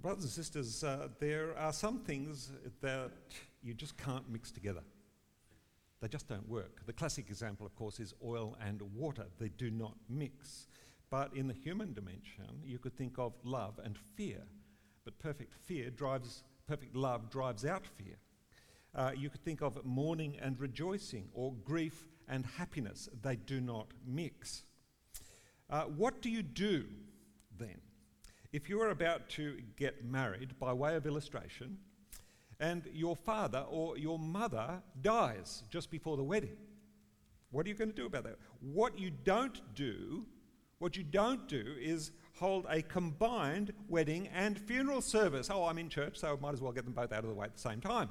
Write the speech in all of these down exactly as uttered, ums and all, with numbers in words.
Brothers and sisters, uh, there are some things that you just can't mix together. They just don't work. The classic example, of course, is oil and water. They do not mix. But in the human dimension, you could think of love and fear. But perfect fear drives, perfect love drives out fear. Uh, you could think of mourning and rejoicing, or grief and happiness. They do not mix. Uh, what do you do then if you are about to get married, by way of illustration, and your father or your mother dies just before the wedding? What are you going to do about that? What you don't do, what you don't do is hold a combined wedding and funeral service. Oh, I'm in church, so I might as well get them both out of the way at the same time.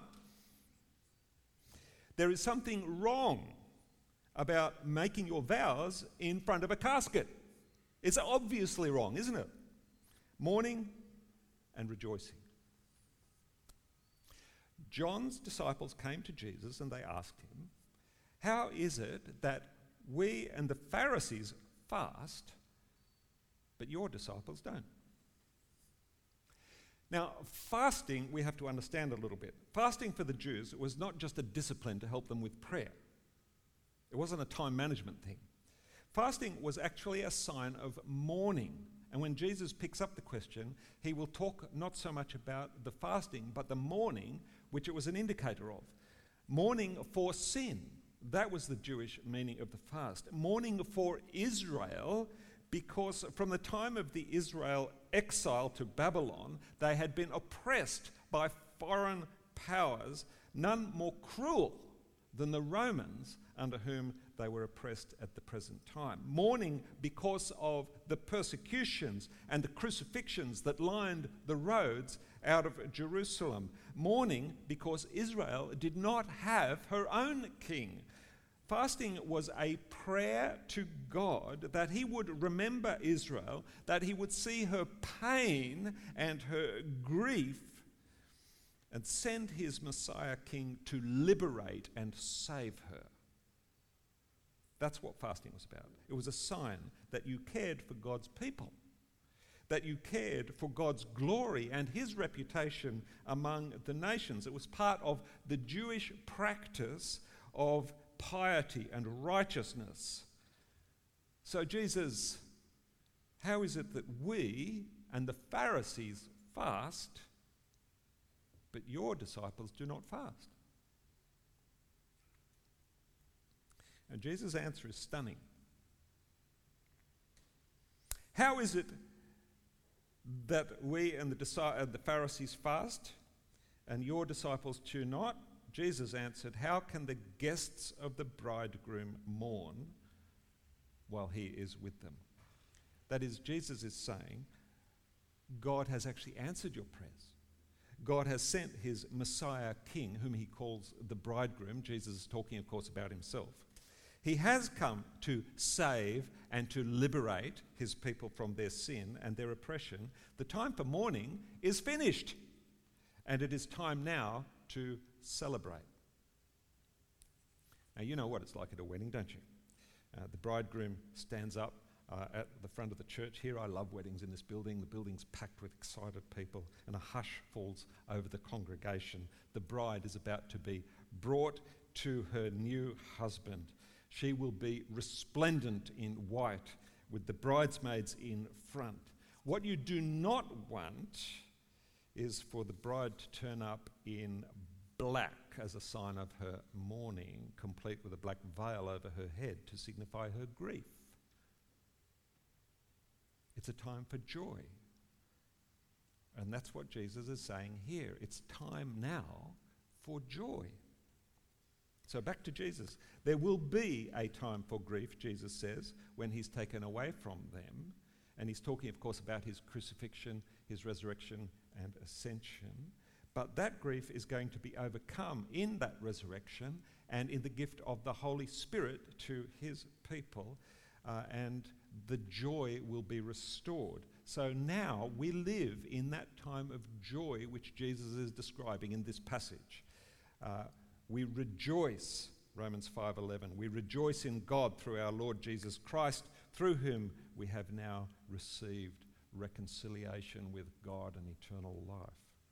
There is something wrong about making your vows in front of a casket. It's obviously wrong, isn't it? Mourning and rejoicing. John's disciples came to Jesus and they asked him, how is it that we and the Pharisees fast, but your disciples don't? Now, fasting, we have to understand a little bit. Fasting for the Jews was not just a discipline to help them with prayer. It wasn't a time management thing. Fasting was actually a sign of mourning. And when Jesus picks up the question, he will talk not so much about the fasting, but the mourning, which it was an indicator of. Mourning for sin. That was the Jewish meaning of the fast. Mourning for Israel, because from the time of the Israel exile to Babylon, they had been oppressed by foreign powers, none more cruel than the Romans, under whom they were oppressed at the present time. Mourning because of the persecutions and the crucifixions that lined the roads out of Jerusalem. Mourning because Israel did not have her own king. Fasting was a prayer to God that he would remember Israel, that he would see her pain and her grief, and send his Messiah King to liberate and save her. That's what fasting was about. It was a sign that you cared for God's people, that you cared for God's glory and his reputation among the nations. It was part of the Jewish practice of piety and righteousness. So Jesus, how is it that we and the Pharisees fast, but your disciples do not fast? And Jesus' answer is stunning. How is it that we and the, disi- uh, the Pharisees fast and your disciples do not? Jesus answered, how can the guests of the bridegroom mourn while he is with them? That is, Jesus is saying, God has actually answered your prayers. God has sent his Messiah King, whom he calls the bridegroom. Jesus is talking, of course, about himself. He has come to save and to liberate his people from their sin and their oppression. The time for mourning is finished, and it is time now to celebrate. Now, you know what it's like at a wedding, don't you? Uh, the bridegroom stands up uh, at the front of the church. Here, I love weddings in this building. The building's packed with excited people, and a hush falls over the congregation. The bride is about to be brought to her new husband. She will be resplendent in white, with the bridesmaids in front. What you do not want is for the bride to turn up in black as a sign of her mourning, complete with a black veil over her head to signify her grief. It's a time for joy. And that's what Jesus is saying here. It's time now for joy. So back to Jesus. There will be a time for grief, Jesus says, when he's taken away from them. And he's talking, of course, about his crucifixion, his resurrection and ascension. But that grief is going to be overcome in that resurrection and in the gift of the Holy Spirit to his people. Uh, and the joy will be restored. So now we live in that time of joy which Jesus is describing in this passage. Uh, we rejoice, Romans five eleven, we rejoice in God through our Lord Jesus Christ, through whom we have now received reconciliation with God and eternal life.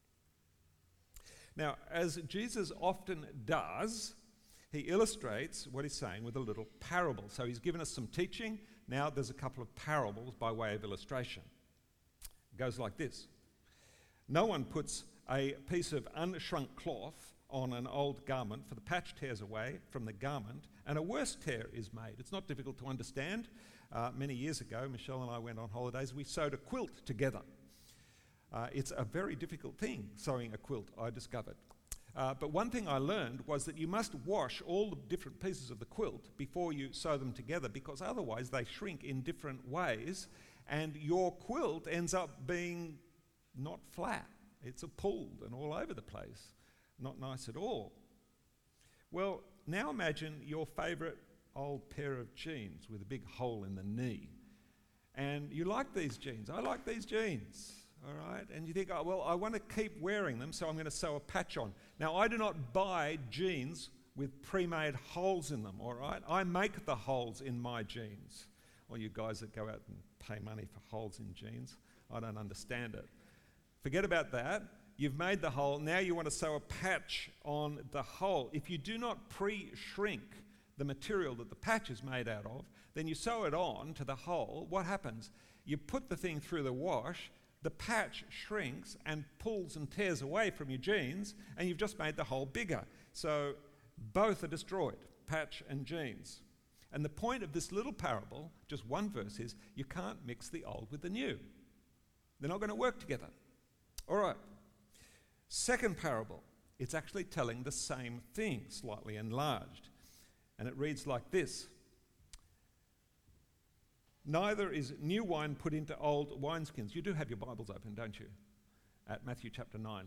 Now, as Jesus often does, he illustrates what he's saying with a little parable. So he's given us some teaching. Now there's a couple of parables by way of illustration. It goes like this. No one puts a piece of unshrunk cloth on an old garment, for the patch tears away from the garment, and a worse tear is made. It's not difficult to understand. Uh, many years ago, Michelle and I went on holidays. We sewed a quilt together. Uh, it's a very difficult thing, sewing a quilt, I discovered. Uh, but one thing I learned was that you must wash all the different pieces of the quilt before you sew them together, because otherwise they shrink in different ways and your quilt ends up being not flat. It's a pulled and all over the place. Not nice at all. Well, now imagine your favourite old pair of jeans with a big hole in the knee. And you like these jeans. I like these jeans. All right, and you think, oh, well, I want to keep wearing them, so I'm going to sew a patch on. Now, I do not buy jeans with pre-made holes in them, all right? I make the holes in my jeans. All you guys that go out and pay money for holes in jeans, I don't understand it. Forget about that. You've made the hole. Now you want to sew a patch on the hole. If you do not pre-shrink the material that the patch is made out of, then you sew it on to the hole. What happens? You put the thing through the wash, the patch shrinks and pulls and tears away from your jeans, and you've just made the hole bigger. So both are destroyed, patch and jeans. And the point of this little parable, just one verse, is you can't mix the old with the new. They're not going to work together. All right. Second parable, it's actually telling the same thing, slightly enlarged. And it reads like this. Neither is new wine put into old wineskins. You do have your Bibles open, don't you? At Matthew chapter nine.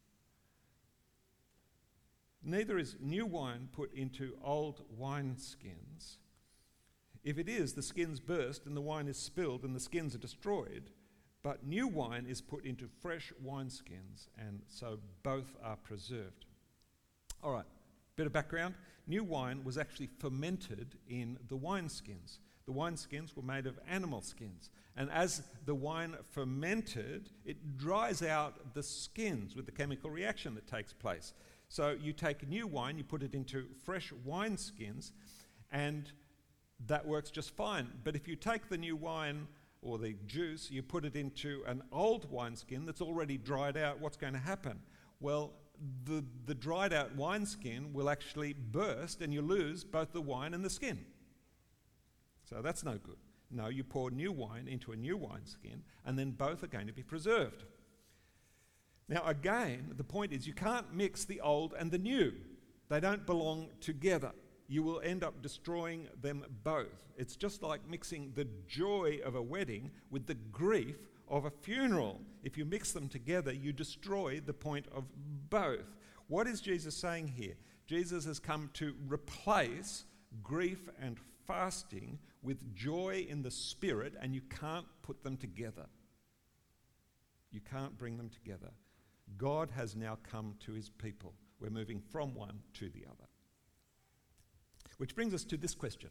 Neither is new wine put into old wineskins. If it is, the skins burst and the wine is spilled and the skins are destroyed. But new wine is put into fresh wineskins, and so both are preserved. All right, bit of background. New wine was actually fermented in the wineskins. The wineskins were made of animal skins. And as the wine fermented, it dries out the skins with the chemical reaction that takes place. So you take new wine, you put it into fresh wineskins, and that works just fine. But if you take the new wine or the juice, you put it into an old wineskin that's already dried out, what's going to happen? Well, the, the dried out wineskin will actually burst and you lose both the wine and the skin. So that's no good. No, you pour new wine into a new wineskin, and then both are going to be preserved. Now again, the point is you can't mix the old and the new. They don't belong together. You will end up destroying them both. It's just like mixing the joy of a wedding with the grief of a funeral. If you mix them together, you destroy the point of both. What is Jesus saying here? Jesus has come to replace grief and fasting with joy in the Spirit, and you can't put them together. You can't bring them together. God has now come to his people. We're moving from one to the other. Which brings us to this question.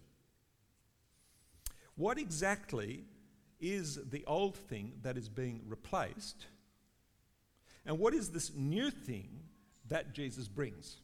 What exactly is the old thing that is being replaced? And what is this new thing that Jesus brings?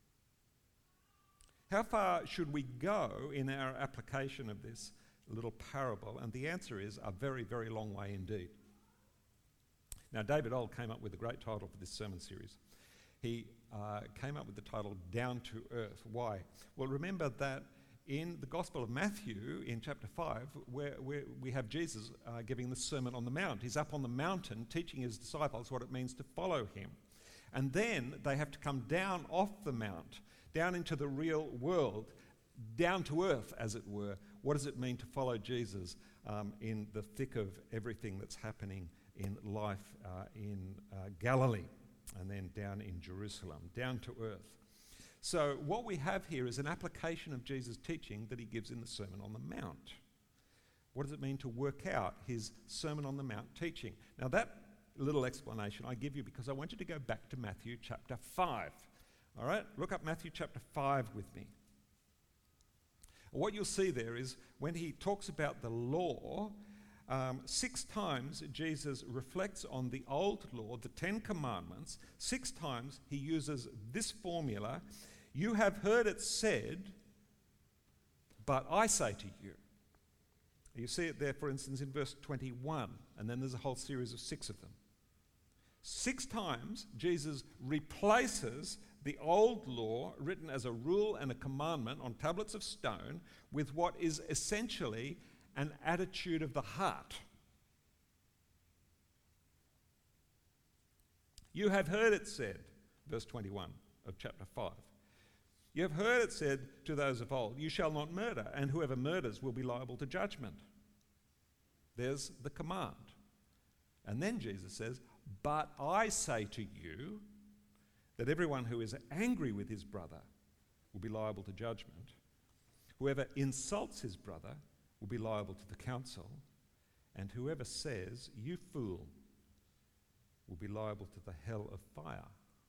How far should we go in our application of this little parable? And the answer is a very, very long way indeed. Now, David Old came up with a great title for this sermon series. He uh, came up with the title, Down to Earth. Why? Well, remember that in the Gospel of Matthew, in chapter five, where, where we have Jesus uh, giving the Sermon on the Mount. He's up on the mountain teaching his disciples what it means to follow him. And then they have to come down off the mount, down into the real world, down to earth, as it were. What does it mean to follow Jesus um, in the thick of everything that's happening in life uh, in uh, Galilee, and then down in Jerusalem, down to earth? So what we have here is an application of Jesus' teaching that he gives in the Sermon on the Mount. What does it mean to work out his Sermon on the Mount teaching? Now that little explanation I give you because I want you to go back to Matthew chapter five. All right, look up Matthew chapter five with me. What you'll see there is when he talks about the law, Um, six times Jesus reflects on the old law, the Ten Commandments. Six times he uses this formula. You have heard it said, but I say to you. You see it there, for instance, in verse twenty-one, and then there's a whole series of six of them. Six times Jesus replaces the old law, written as a rule and a commandment on tablets of stone, with what is essentially an attitude of the heart. You have heard it said, verse twenty-one of chapter five. You have heard it said to those of old, you shall not murder, and whoever murders will be liable to judgment. There's the command. And then Jesus says, but I say to you that everyone who is angry with his brother will be liable to judgment. Whoever insults his brother will be liable to the council, and whoever says, you fool, will be liable to the hell of fire.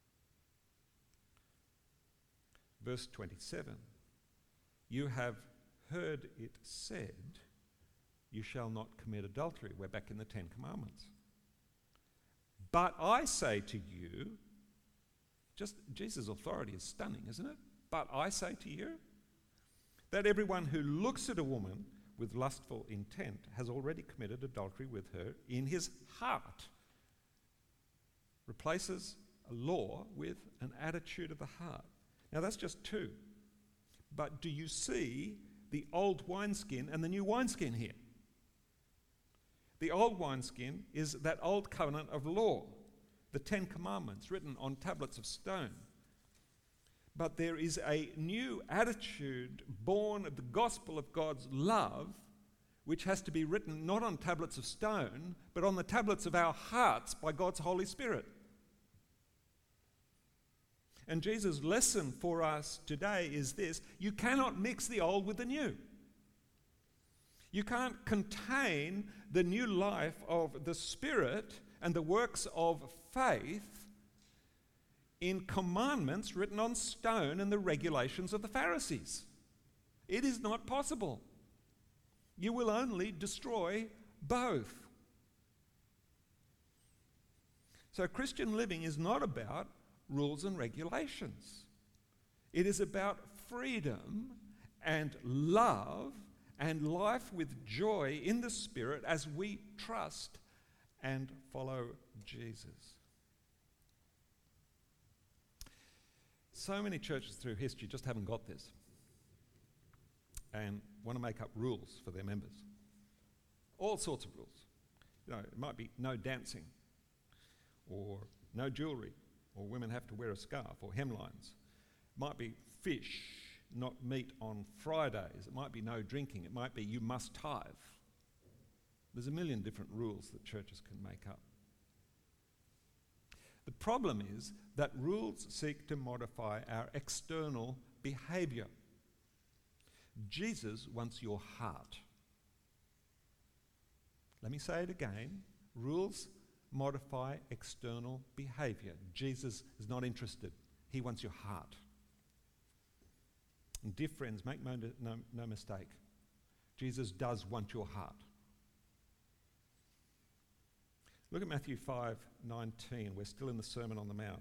Verse twenty-seven, you have heard it said, you shall not commit adultery. We're back in the Ten Commandments. But I say to you, just Jesus' authority is stunning, isn't it? But I say to you, that everyone who looks at a woman with lustful intent has already committed adultery with her in his heart. Replaces a law with an attitude of the heart. Now that's just two. But do you see the old wineskin and the new wineskin here? The old wineskin is that old covenant of law, the Ten Commandments written on tablets of stone. But there is a new attitude born of the gospel of God's love, which has to be written not on tablets of stone, but on the tablets of our hearts by God's Holy Spirit. And Jesus' lesson for us today is this: you cannot mix the old with the new. You can't contain the new life of the Spirit and the works of faith in commandments written on stone and the regulations of the Pharisees. It is not possible. You will only destroy both. So Christian living is not about rules and regulations. It is about freedom and love and life with joy in the Spirit as we trust and follow Jesus. So many churches through history just haven't got this and want to make up rules for their members. All sorts of rules. You know, it might be no dancing, or no jewellery, or women have to wear a scarf or hemlines. It might be fish, not meat on Fridays. It might be no drinking. It might be you must tithe. There's a million different rules that churches can make up. The problem is that rules seek to modify our external behaviour. Jesus wants your heart. Let me say it again. Rules modify external behaviour. Jesus is not interested. He wants your heart. And dear friends, make no, no, no mistake. Jesus does want your heart. Look at Matthew five nineteen. We're still in the Sermon on the Mount.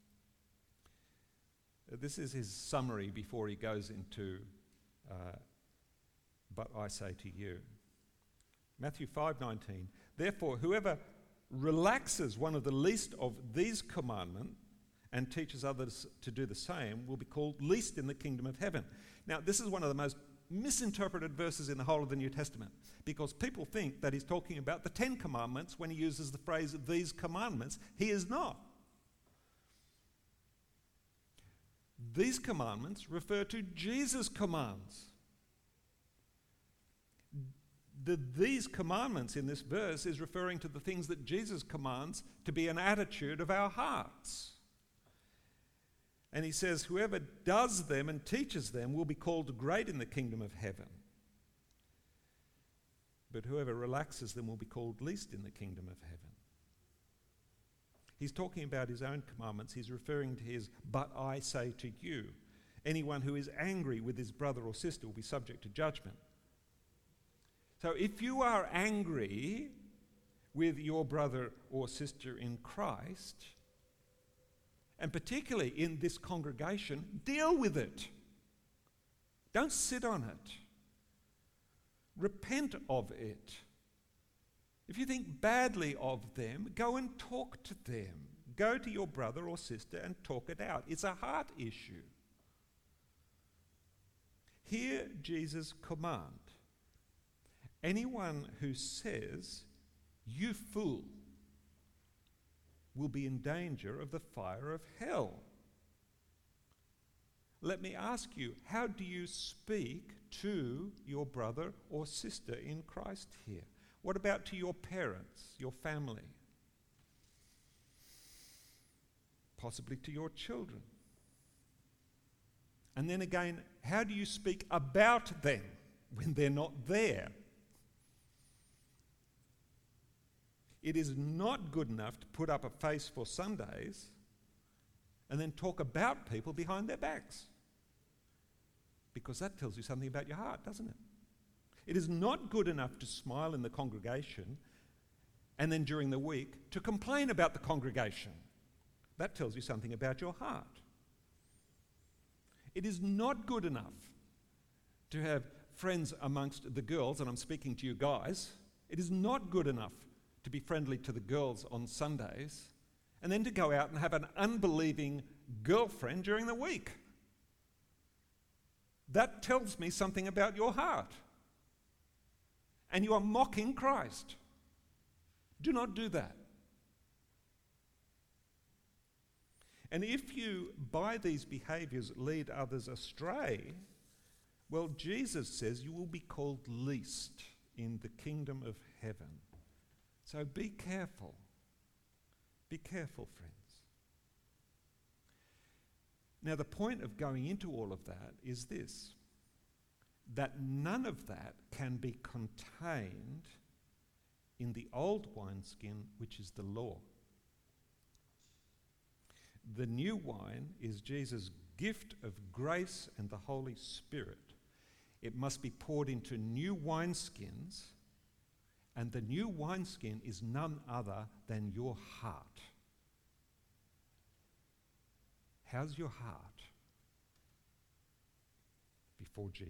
Uh, this is his summary before he goes into, uh, but I say to you. Matthew five nineteen. Therefore, whoever relaxes one of the least of these commandments and teaches others to do the same will be called least in the kingdom of heaven. Now, this is one of the most misinterpreted verses in the whole of the New Testament, because people think that he's talking about the Ten Commandments when he uses the phrase these commandments. He is not. These commandments refer to Jesus' commands. The these commandments in this verse is referring to the things that Jesus commands to be an attitude of our hearts. And he says, whoever does them and teaches them will be called great in the kingdom of heaven. But whoever relaxes them will be called least in the kingdom of heaven. He's talking about his own commandments. He's referring to his, but I say to you. Anyone who is angry with his brother or sister will be subject to judgment. So if you are angry with your brother or sister in Christ, and particularly in this congregation, deal with it. Don't sit on it. Repent of it. If you think badly of them, go and talk to them. Go to your brother or sister and talk it out. It's a heart issue. Hear Jesus' command. Anyone who says, "You fool," will be in danger of the fire of hell. Let me ask you, how do you speak to your brother or sister in Christ here? What about to your parents, your family? Possibly to your children. And then again, how do you speak about them when they're not there? It is not good enough to put up a face for Sundays and then talk about people behind their backs, because that tells you something about your heart, doesn't it? It is not good enough to smile in the congregation and then during the week to complain about the congregation. That tells you something about your heart. It is not good enough to have friends amongst the girls, and I'm speaking to you guys. It is not good enough to be friendly to the girls on Sundays and then to go out and have an unbelieving girlfriend during the week. That tells me something about your heart. And you are mocking Christ. Do not do that. And if you, by these behaviors, lead others astray, well, Jesus says you will be called least in the kingdom of heaven. So be careful. Be careful, friends. Now, the point of going into all of that is this, that none of that can be contained in the old wineskin, which is the law. The new wine is Jesus' gift of grace and the Holy Spirit. It must be poured into new wineskins, and the new wineskin is none other than your heart. How's your heart before Jesus?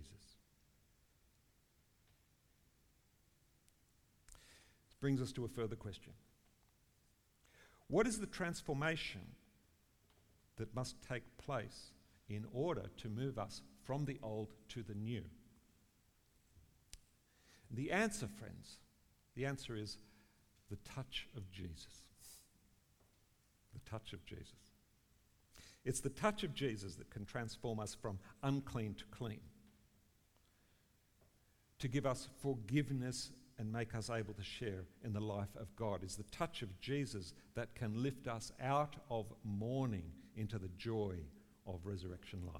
This brings us to a further question. What is the transformation that must take place in order to move us from the old to the new? The answer, friends, the answer is the touch of Jesus. The touch of Jesus. It's the touch of Jesus that can transform us from unclean to clean, to give us forgiveness and make us able to share in the life of God. It's the touch of Jesus that can lift us out of mourning into the joy of resurrection life.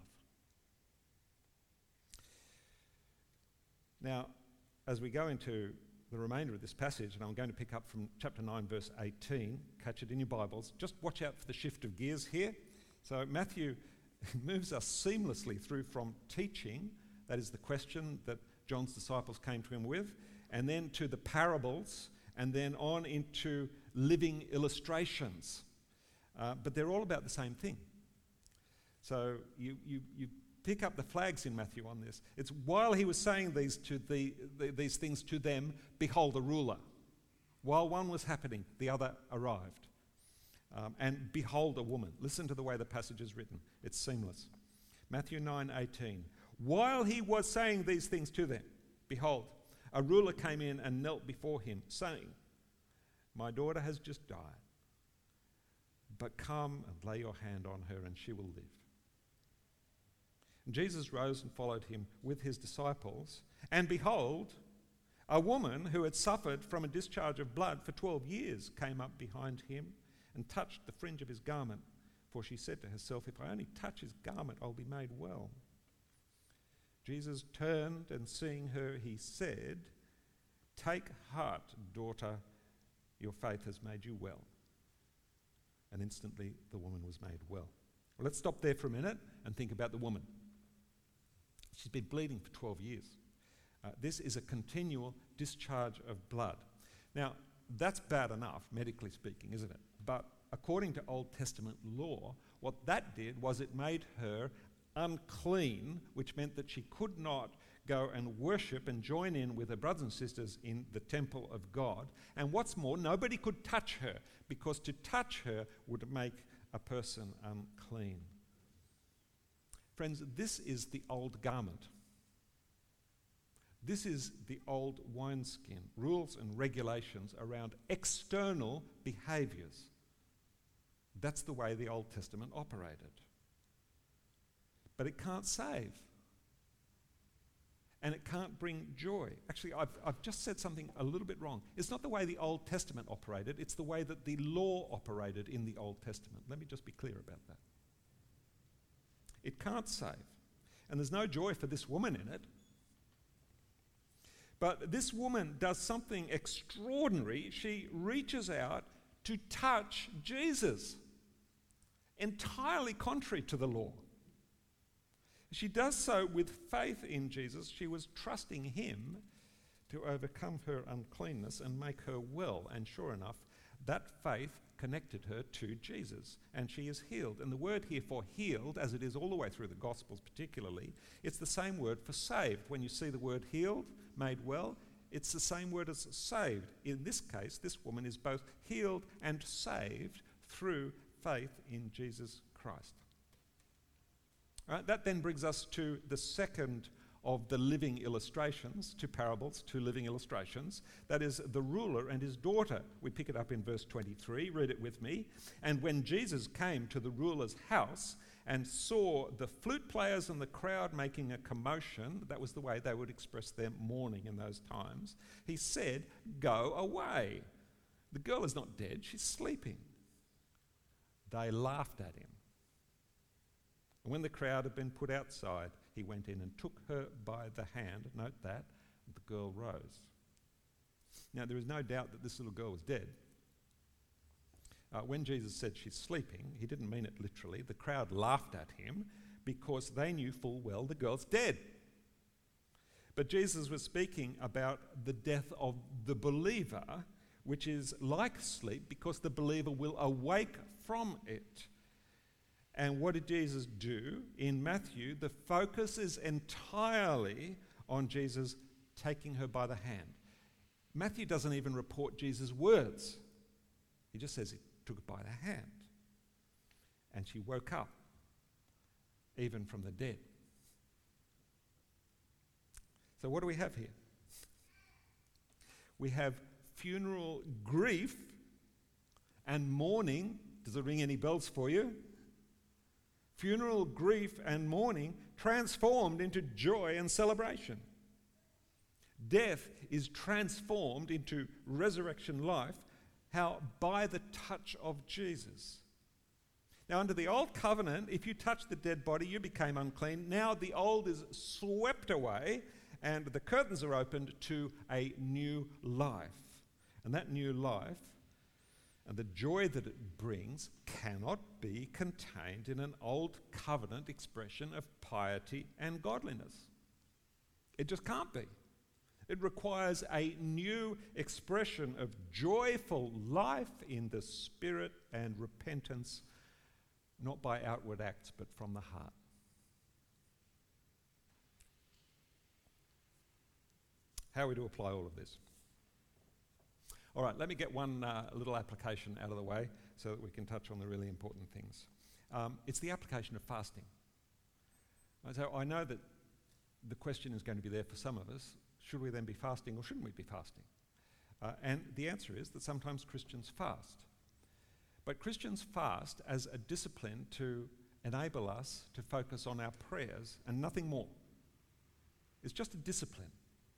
Now, as we go into the remainder of this passage, and I'm going to pick up from chapter nine, verse eighteen, catch it in your Bibles. Just watch out for the shift of gears here. So Matthew moves us seamlessly through from teaching, that is the question that John's disciples came to him with, and then to the parables, and then on into living illustrations. Uh, but they're all about the same thing. So you, you, you pick up the flags in Matthew on this. It's while he was saying these, to the, the, these things to them, behold a ruler. While one was happening, the other arrived. Um, and behold a woman. Listen to the way the passage is written. It's seamless. Matthew nine eighteen. While he was saying these things to them, behold, a ruler came in and knelt before him, saying, my daughter has just died, but come and lay your hand on her and she will live. And Jesus rose and followed him with his disciples. And behold, a woman who had suffered from a discharge of blood for twelve years came up behind him and touched the fringe of his garment. For she said to herself, if I only touch his garment, I'll be made well. Jesus turned and seeing her, he said, take heart, daughter, your faith has made you well. And instantly the woman was made well. Well, let's stop there for a minute and think about the woman. She's been bleeding for twelve years. Uh, this is a continual discharge of blood. Now, that's bad enough, medically speaking, isn't it? But according to Old Testament law, what that did was it made her unclean, which meant that she could not go and worship and join in with her brothers and sisters in the temple of God. And what's more, nobody could touch her, because to touch her would make a person unclean. Friends, this is the old garment. This is the old wineskin, rules and regulations around external behaviours. That's the way the Old Testament operated. But it can't save. And it can't bring joy. Actually, I've, I've just said something a little bit wrong. It's not the way the Old Testament operated, it's the way that the law operated in the Old Testament. Let me just be clear about that. It can't save. And there's no joy for this woman in it. But this woman does something extraordinary. She reaches out to touch Jesus, entirely contrary to the law. She does so with faith in Jesus. She was trusting him to overcome her uncleanness and make her well. And sure enough, that faith connected her to Jesus, and she is healed. And the word here for healed, as it is all the way through the Gospels particularly, it's the same word for saved. When you see the word healed, made well, it's the same word as saved. In this case, this woman is both healed and saved through faith in Jesus Christ. All right, that then brings us to the second of the living illustrations, two parables, two living illustrations. That is the ruler and his daughter. We pick it up in verse twenty-three. Read it with me. And when Jesus came to the ruler's house and saw the flute players and the crowd making a commotion, that was the way they would express their mourning in those times, he said, "Go away. The girl is not dead, she's sleeping." They laughed at him. And when the crowd had been put outside, he went in and took her by the hand. Note that. The girl rose. Now, there is no doubt that this little girl was dead. Uh, when Jesus said she's sleeping, he didn't mean it literally. The crowd laughed at him because they knew full well the girl's dead. But Jesus was speaking about the death of the believer, which is like sleep because the believer will awake from it. And what did Jesus do? In Matthew, the focus is entirely on Jesus taking her by the hand. Matthew doesn't even report Jesus' words. He just says he took her by the hand. And she woke up, even from the dead. So what do we have here? We have funeral grief and mourning. Does it ring any bells for you? Funeral grief and mourning transformed into joy and celebration. Death is transformed into resurrection life. How? By the touch of Jesus. Now, under the old covenant, if you touched the dead body, you became unclean. Now the old is swept away and the curtains are opened to a new life. And that new life and the joy that it brings cannot be contained in an old covenant expression of piety and godliness. It just can't be. It requires a new expression of joyful life in the spirit and repentance, not by outward acts, but from the heart. How are we to apply all of this? All right, let me get one uh, little application out of the way so that we can touch on the really important things. Um, it's the application of fasting. Right, so I know that the question is going to be there for some of us. Should we then be fasting or shouldn't we be fasting? Uh, and the answer is that sometimes Christians fast. But Christians fast as a discipline to enable us to focus on our prayers and nothing more. It's just a discipline.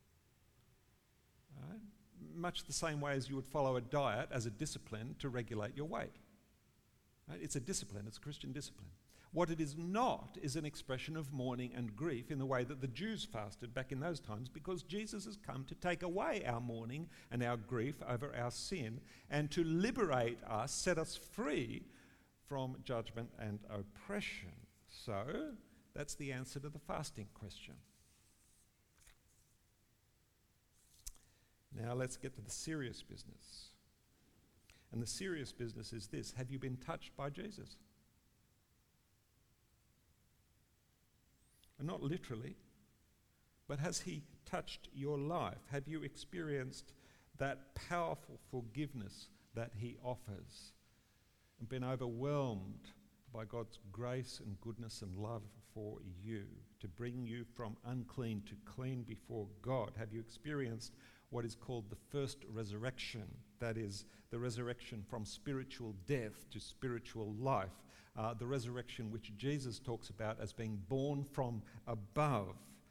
Right? Much the same way as you would follow a diet as a discipline to regulate your weight. Right? It's a discipline, it's a Christian discipline. What it is not is an expression of mourning and grief in the way that the Jews fasted back in those times, because Jesus has come to take away our mourning and our grief over our sin and to liberate us, set us free from judgment and oppression. So, that's the answer to the fasting question. Now let's get to the serious business. And the serious business is this: have you been touched by Jesus? And not literally, but has he touched your life? Have you experienced that powerful forgiveness that he offers and been overwhelmed by God's grace and goodness and love for you to bring you from unclean to clean before God? Have you experienced what is called the first resurrection? That is the resurrection from spiritual death to spiritual life, uh, the resurrection which Jesus talks about as being born from above,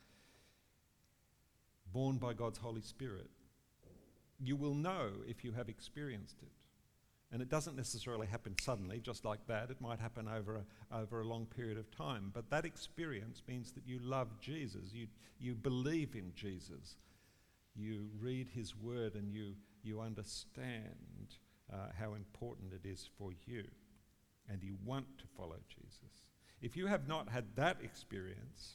born by God's Holy Spirit. You will know if you have experienced it. And it doesn't necessarily happen suddenly, just like that. It might happen over a, over a long period of time. But that experience means that you love Jesus. You, you believe in Jesus. You read his word and you, you understand uh, how important it is for you. And you want to follow Jesus. If you have not had that experience,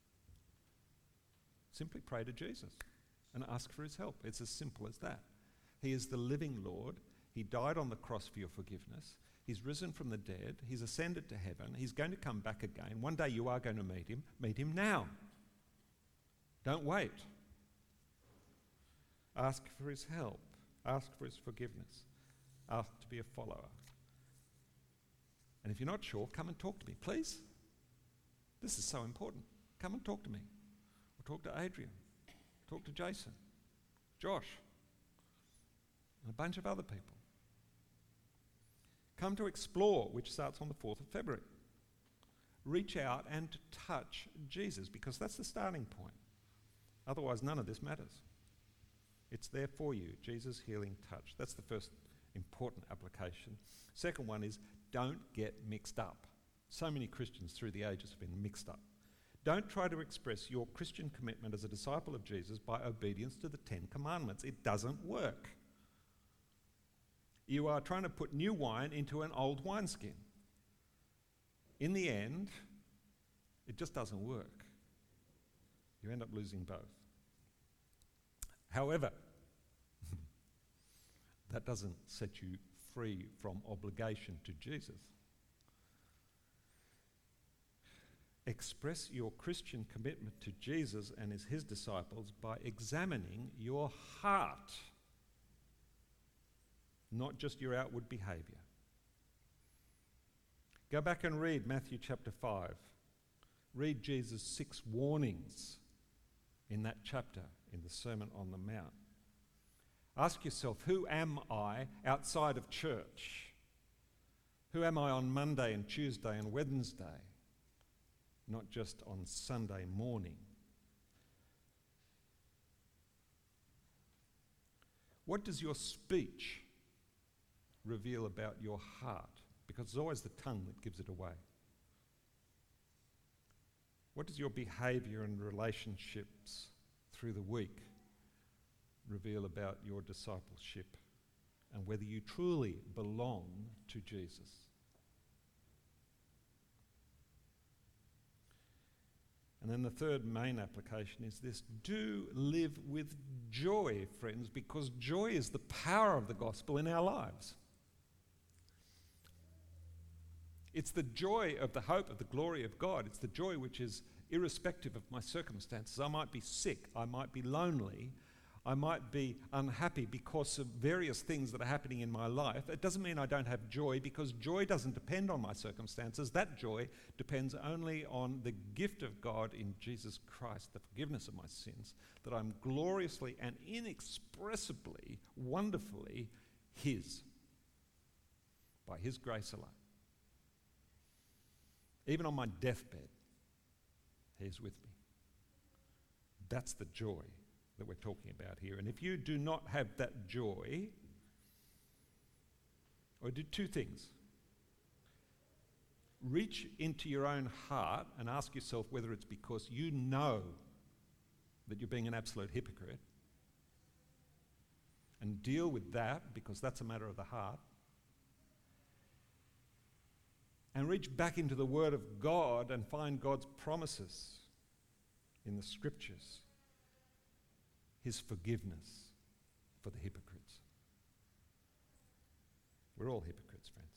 simply pray to Jesus and ask for his help. It's as simple as that. He is the living Lord. He died on the cross for your forgiveness. He's risen from the dead. He's ascended to heaven. He's going to come back again. One day you are going to meet him. Meet him now. Don't wait. Ask for his help. Ask for his forgiveness. Ask to be a follower. And if you're not sure, come and talk to me, please. This is so important. Come and talk to me. Or talk to Adrian. Talk to Jason. Josh. And a bunch of other people. Come to Explore, which starts on the fourth of February. Reach out and touch Jesus, because that's the starting point. Otherwise, none of this matters. It's there for you, Jesus' healing touch. That's the first important application. Second one is, don't get mixed up. So many Christians through the ages have been mixed up. Don't try to express your Christian commitment as a disciple of Jesus by obedience to the Ten Commandments. It doesn't work. You are trying to put new wine into an old wineskin. In the end, it just doesn't work. You end up losing both. However, that doesn't set you free from obligation to Jesus. Express your Christian commitment to Jesus and his, his disciples by examining your heart, not just your outward behavior. Go back and read Matthew chapter five. Read Jesus' six warnings in that chapter in the Sermon on the Mount. Ask yourself, who am I outside of church? Who am I on Monday and Tuesday and Wednesday? Not just on Sunday morning. What does your speech reveal about your heart? Because it's always the tongue that gives it away. What does your behavior and relationships through the week reveal about your discipleship and whether you truly belong to Jesus? And then the third main application is this: do live with joy, friends, because joy is the power of the gospel in our lives. It's the joy of the hope of the glory of God. It's the joy which is irrespective of my circumstances. I might be sick, I might be lonely, I might be unhappy because of various things that are happening in my life. It doesn't mean I don't have joy, because joy doesn't depend on my circumstances. That joy depends only on the gift of God in Jesus Christ, the forgiveness of my sins, that I'm gloriously and inexpressibly, wonderfully his, by his grace alone. Even on my deathbed, he's with me. That's the joy that we're talking about here. And if you do not have that joy, or do two things. Reach into your own heart and ask yourself whether it's because you know that you're being an absolute hypocrite, and deal with that, because that's a matter of the heart. And reach back into the Word of God and find God's promises in the Scriptures. His forgiveness, for the hypocrites. We're all hypocrites, friends.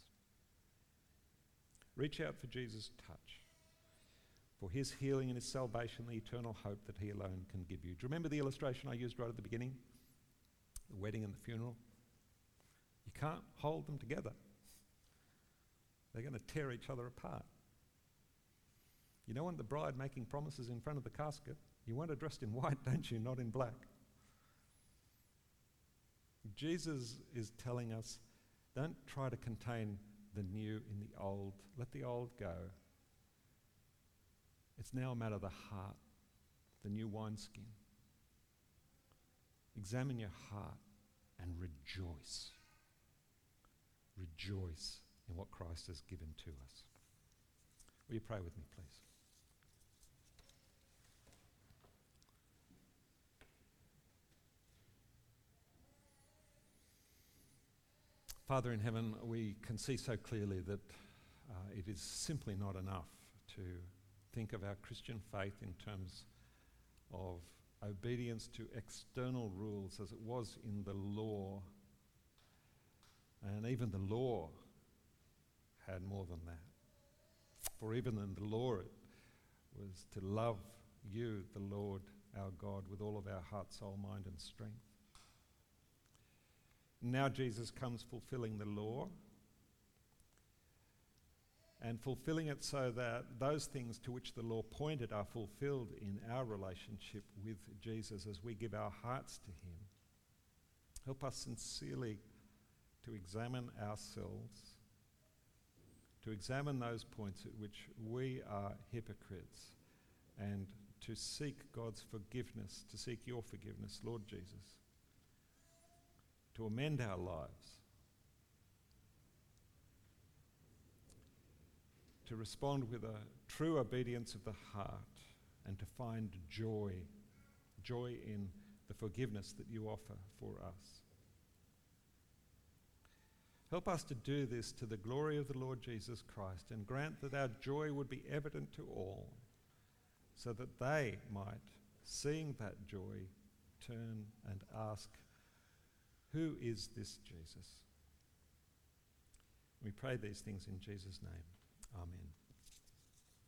Reach out for Jesus' touch, for his healing and his salvation, the eternal hope that he alone can give you. Do you remember the illustration I used right at the beginning? The wedding and the funeral? You can't hold them together. They're going to tear each other apart. You don't want the bride making promises in front of the casket. You want her dressed in white, don't you? Not in black. Jesus is telling us, don't try to contain the new in the old. Let the old go. It's now a matter of the heart, the new wineskin. Examine your heart and rejoice. Rejoice in what Christ has given to us. Will you pray with me, please? Father in heaven, we can see so clearly that uh, it is simply not enough to think of our Christian faith in terms of obedience to external rules as it was in the law. And even the law had more than that. For even in the law it was to love you, the Lord, our God, with all of our heart, soul, mind and strength. Now Jesus comes fulfilling the law and fulfilling it so that those things to which the law pointed are fulfilled in our relationship with Jesus as we give our hearts to him. Help us sincerely to examine ourselves, to examine those points at which we are hypocrites, and to seek God's forgiveness, to seek your forgiveness, Lord Jesus, to amend our lives, to respond with a true obedience of the heart, and to find joy, joy in the forgiveness that you offer for us. Help us to do this to the glory of the Lord Jesus Christ, and grant that our joy would be evident to all, so that they might, seeing that joy, turn and ask, who is this Jesus? We pray these things in Jesus' name. Amen.